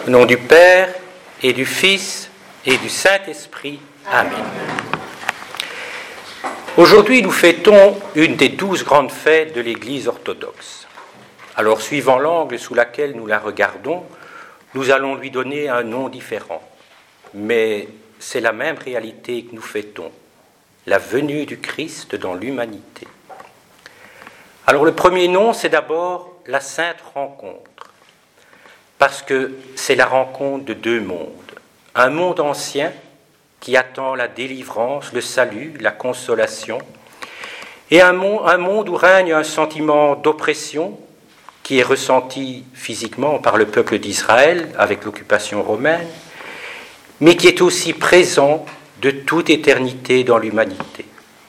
Au nom du Père et du Fils et du Saint-Esprit. Amen. Aujourd'hui, nous fêtons une des 12 grandes fêtes de l'Église orthodoxe. Alors, suivant l'angle sous lequel nous la regardons, nous allons lui donner un nom différent. Mais c'est la même réalité que nous fêtons, la venue du Christ dans l'humanité. Alors, le premier nom, c'est d'abord la Sainte Rencontre, parce que c'est la rencontre de deux mondes. Un monde ancien qui attend la délivrance, le salut, la consolation, et un monde où règne un sentiment d'oppression qui est ressenti physiquement par le peuple d'Israël avec l'occupation romaine, mais qui est aussi présent de toute éternité dans l'humanité.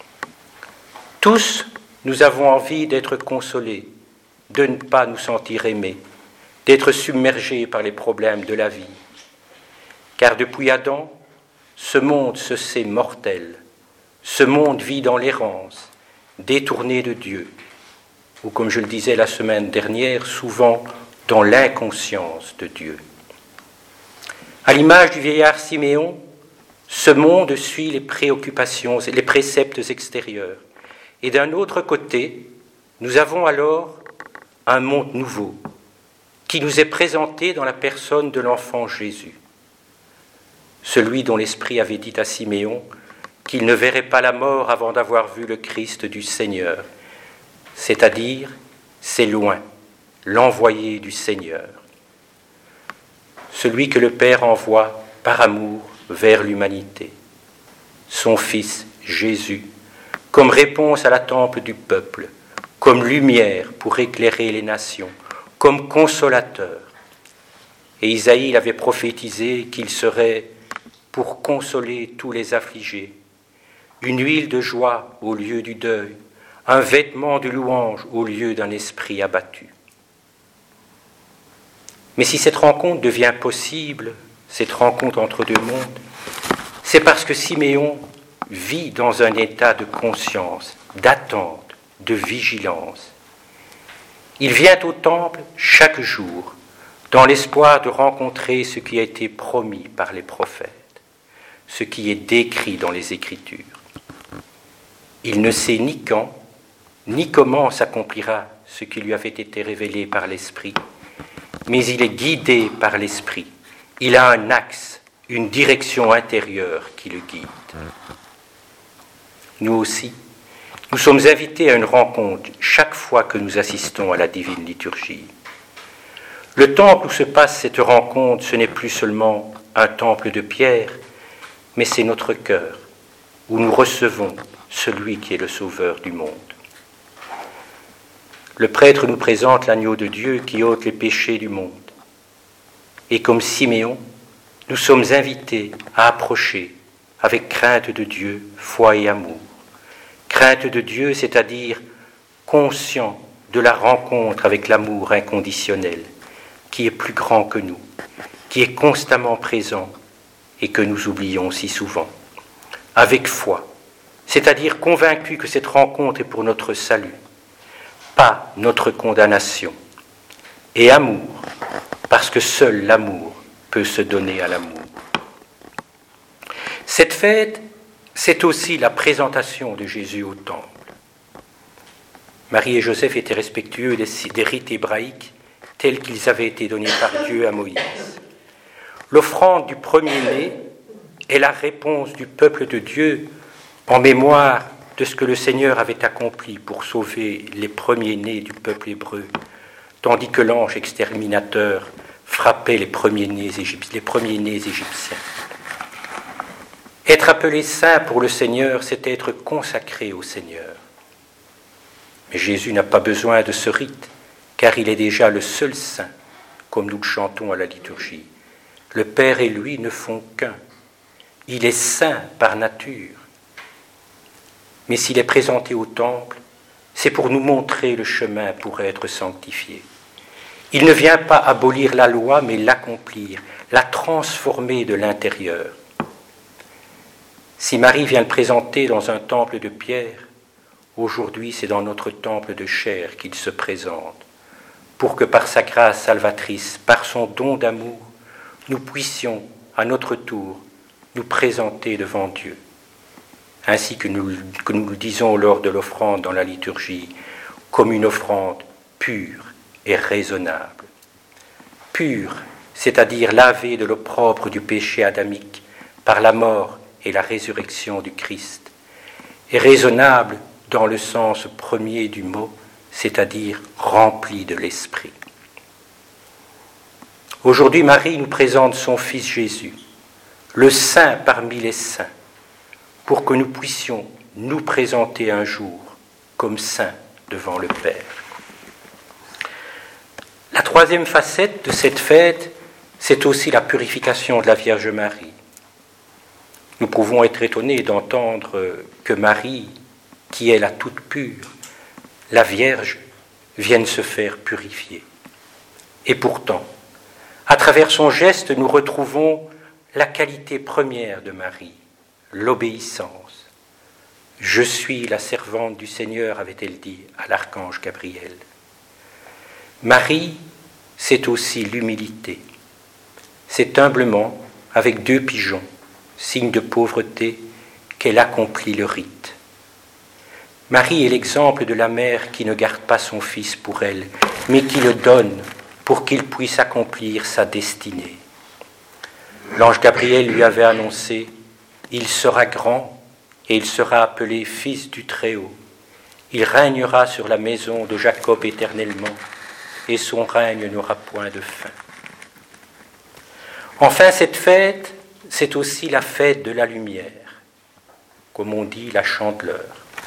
Tous, nous avons envie d'être consolés, de ne pas nous sentir aimés, d'être submergés par les problèmes de la vie. Car depuis Adam, ce monde se sait mortel, ce monde vit dans l'errance, détourné de Dieu, ou comme je le disais la semaine dernière, souvent dans l'inconscience de Dieu. À l'image du vieillard Siméon, ce monde suit les préoccupations et les préceptes extérieurs. Et d'un autre côté, nous avons alors un monde nouveau qui nous est présenté dans la personne de l'enfant Jésus. Celui dont l'Esprit avait dit à Siméon qu'il ne verrait pas la mort avant d'avoir vu le Christ du Seigneur, c'est-à-dire, c'est loin, l'envoyé du Seigneur. Celui que le Père envoie par amour vers l'humanité, son Fils Jésus, comme réponse à l'attente du peuple, comme lumière pour éclairer les nations, comme consolateur. Et Isaïe avait prophétisé qu'il serait pour consoler tous les affligés, une huile de joie au lieu du deuil, un vêtement de louange au lieu d'un esprit abattu. Mais si cette rencontre devient possible, cette rencontre entre deux mondes, c'est parce que Siméon vit dans un état de conscience, d'attente, de vigilance. Il vient au temple chaque jour, dans l'espoir de rencontrer ce qui a été promis par les prophètes, ce qui est décrit dans les Écritures. Il ne sait ni quand, ni comment s'accomplira ce qui lui avait été révélé par l'Esprit, mais il est guidé par l'Esprit. Il a un axe, une direction intérieure qui le guide. Nous aussi, nous sommes invités à une rencontre chaque fois que nous assistons à la divine liturgie. Le temple où se passe cette rencontre, ce n'est plus seulement un temple de pierre, mais c'est notre cœur, où nous recevons celui qui est le Sauveur du monde. Le prêtre nous présente l'agneau de Dieu qui ôte les péchés du monde. Et comme Siméon, nous sommes invités à approcher avec crainte de Dieu, foi et amour. Crainte de Dieu, c'est-à-dire conscient de la rencontre avec l'amour inconditionnel, qui est plus grand que nous, qui est constamment présent et que nous oublions si souvent. Avec foi, c'est-à-dire convaincu que cette rencontre est pour notre salut, pas notre condamnation. Et amour, parce que seul l'amour peut se donner à l'amour. Cette fête, c'est aussi la présentation de Jésus au temple. Marie et Joseph étaient respectueux des rites hébraïques tels qu'ils avaient été donnés par Dieu à Moïse. L'offrande du premier-né est la réponse du peuple de Dieu en mémoire de ce que le Seigneur avait accompli pour sauver les premiers-nés du peuple hébreu, tandis que l'ange exterminateur frappait les premiers-nés égyptiens. Être appelé saint pour le Seigneur, c'est être consacré au Seigneur. Mais Jésus n'a pas besoin de ce rite, car il est déjà le seul saint, comme nous le chantons à la liturgie. Le Père et lui ne font qu'un. Il est saint par nature. Mais s'il est présenté au temple, c'est pour nous montrer le chemin pour être sanctifié. Il ne vient pas abolir la loi, mais l'accomplir, la transformer de l'intérieur. Si Marie vient le présenter dans un temple de pierre, aujourd'hui c'est dans notre temple de chair qu'il se présente, pour que par sa grâce salvatrice, par son don d'amour, nous puissions, à notre tour, nous présenter devant Dieu, ainsi que nous le disons lors de l'offrande dans la liturgie, comme une offrande pure et raisonnable. Pure, c'est-à-dire lavée de l'opprobre du péché adamique par la mort et la résurrection du Christ, et raisonnable dans le sens premier du mot, c'est-à-dire remplie de l'Esprit. Aujourd'hui, Marie nous présente son Fils Jésus, le Saint parmi les saints, pour que nous puissions nous présenter un jour comme saints devant le Père. La troisième facette de cette fête, c'est aussi la purification de la Vierge Marie. Nous pouvons être étonnés d'entendre que Marie, qui est la toute pure, la Vierge, vienne se faire purifier. Et pourtant, à travers son geste, nous retrouvons la qualité première de Marie, l'obéissance. « Je suis la servante du Seigneur », avait-elle dit à l'archange Gabriel. Marie, c'est aussi l'humilité. C'est humblement, avec 2 pigeons, signe de pauvreté, qu'elle accomplit le rite. Marie est l'exemple de la mère qui ne garde pas son fils pour elle, mais qui le donne pour qu'il puisse accomplir sa destinée. L'ange Gabriel lui avait annoncé « Il sera grand et il sera appelé Fils du Très-Haut. Il régnera sur la maison de Jacob éternellement et son règne n'aura point de fin. » Enfin, cette fête, c'est aussi la fête de la lumière, comme on dit la chandeleur.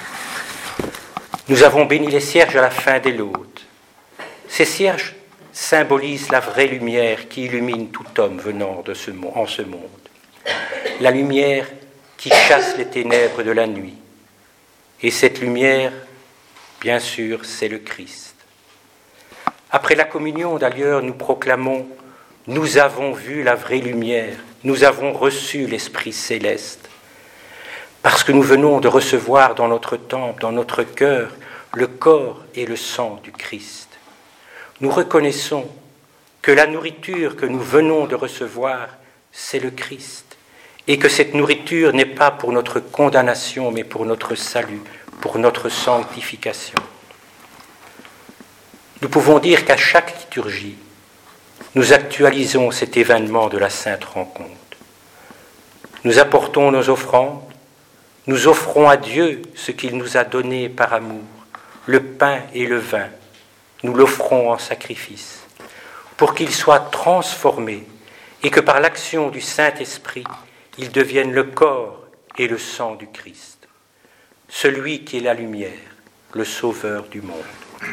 Nous avons béni les cierges à la fin des laudes. Ces cierges symbolisent la vraie lumière qui illumine tout homme venant en ce monde. La lumière qui chasse les ténèbres de la nuit. Et cette lumière, bien sûr, c'est le Christ. Après la communion, d'ailleurs, nous proclamons « Nous avons vu la vraie lumière, nous avons reçu l'Esprit céleste. » Parce que nous venons de recevoir dans notre temple, dans notre cœur, le corps et le sang du Christ. Nous reconnaissons que la nourriture que nous venons de recevoir, c'est le Christ, et que cette nourriture n'est pas pour notre condamnation, mais pour notre salut, pour notre sanctification. Nous pouvons dire qu'à chaque liturgie, nous actualisons cet événement de la Sainte Rencontre. Nous apportons nos offrandes, nous offrons à Dieu ce qu'il nous a donné par amour, le pain et le vin. Nous l'offrons en sacrifice, pour qu'il soit transformé et que par l'action du Saint-Esprit, il devienne le corps et le sang du Christ, celui qui est la lumière, le sauveur du monde.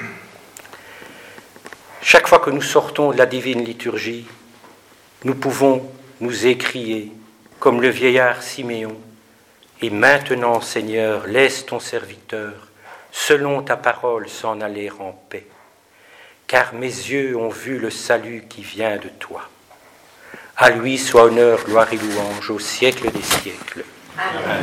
Chaque fois que nous sortons de la divine liturgie, nous pouvons nous écrier, comme le vieillard Siméon, « Et maintenant, Seigneur, laisse ton serviteur, selon ta parole, s'en aller en paix. Car mes yeux ont vu le salut qui vient de toi. À lui soit honneur, gloire et louange au siècle des siècles. Amen.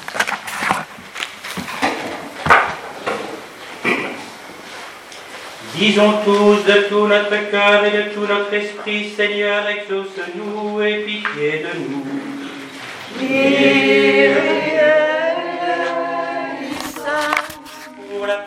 Disons tous de tout notre cœur et de tout notre esprit, Seigneur, exauce-nous et pitié de nous.